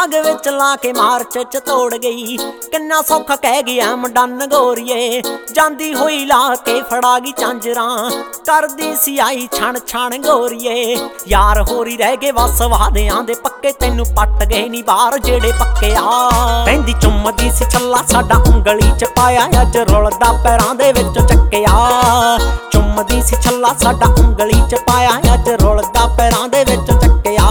बाग विच ला के मार्च च तोड़ गई। किन्ना सौखा कह गया मडन गोरीए, जांदी होई ला के फड़ा गई झांजरां, करदी सी आई छण छण गोरीए। यार होरी रह गए बस वादियां दे पक्के, तैनू पट गए नी बार जेड़े पक्के आ। कहंदी चुम्मदी सी छल्ला साडा उंगली च पाया, अज रुलदा पैरां दे विच चक्किया। चुम्मदी सी छल्ला साडा उंगली च पाया, अज रुलदा पैरां दे विच चक्किया।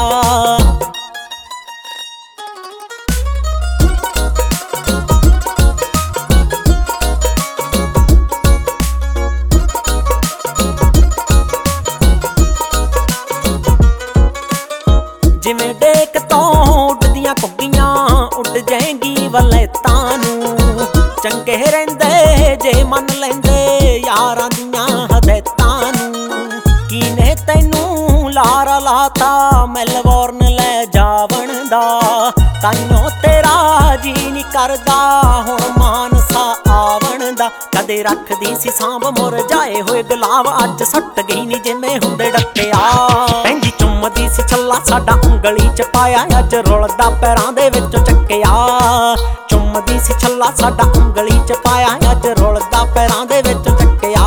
जिवें डेक तो उड़दियां घुग्गियां उड़ जाएंगी वलैतां नूं। चंगे रहिंदे जे मन लैंदे यारां दियां हदैतां नूं। कीने तैनू लारा लाता मैलबोर्न लै जावण दा, ताइयों तेरा जी नी करदा हुण मानसा आवण दा। कदे रखदी सी सांभ मुरझाए होए गुलाब, अज सट गई नी जिवें हुंदे डक्किया। कहंदी चुम्मदी सी छल्ला साडा उंगली च पाया, अज रुलदा पैरां दे विच चक्किया। चुम्मदी सी छल्ला साडा उंगली च पाया, अज रुलदा पैरां दे विच चक्किया।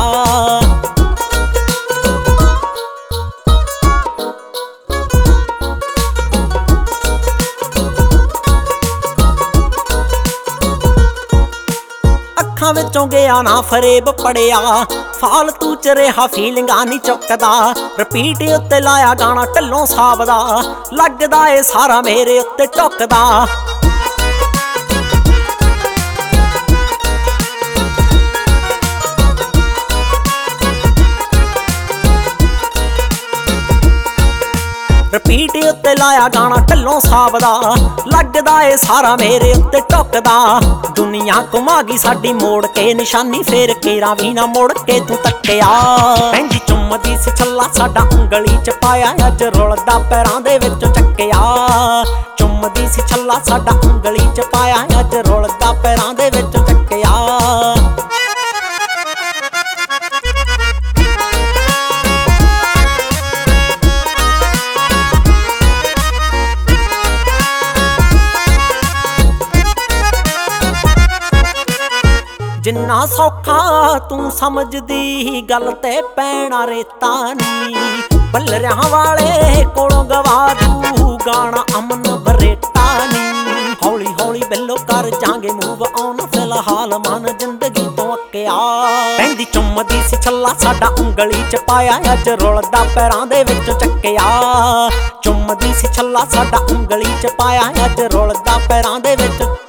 ਅੱਖਾਂ ਵਿੱਚੋਂ ਗਿਆ ਨਾ ਫਰੇਬ ਪੜਿਆ, ਫਾਲਤੂ ਚ ਰਿਹਾ ਫੀਲਿੰਗਾਂ ਨੀ ਚੁੱਕਦਾ। ਰਿਪੀਟ ਉੱਤੇ ਲਾਇਆ ਗਾਣਾ ਢਿੱਲੋਂ ਸਾਹਿਬ ਦਾ, ਲੱਗਦਾ ਏ ਸਾਰਾ ਮੇਰੇ ਉੱਤੇ ਢੁੱਕਦਾ। रिपीट उत्ते लाया गाना ढिल्लों साहब दा, लगदा ए सारा मेरे उत्ते ढुकदा। दुनिया घुमा गई साडी मोड़ के निशानी, फेर केरा भी ना मुड़ के तू तक्किया। कहंदी चुम्मदी सी छल्ला साडा उंगली च पाया, अज रुलदा पैरां दे विच चक्किया। चुम्मदी सी छल्ला साडा उंगली च पाया, अज रुलदा पैरां दे विच चक्किया। जिन्ना सौखा तू समझदी गल ते पैना रेता नी। बल्लरियां वाले कोलों गवा दू गाना अमन बरेटा नी। हौली हौली बिल्लो कर जांगे मूव ऑन, फिलहाल मन जिंदगी तो अक्किया। कहंदी चुम्मदी सी छल्ला साडा उंगली च पाया, अज रुलदा पैरां दे विच चक्किया। चुम्मदी सी छल्ला साडा उंगली च पाया, अज रुलदा पैरां दे विच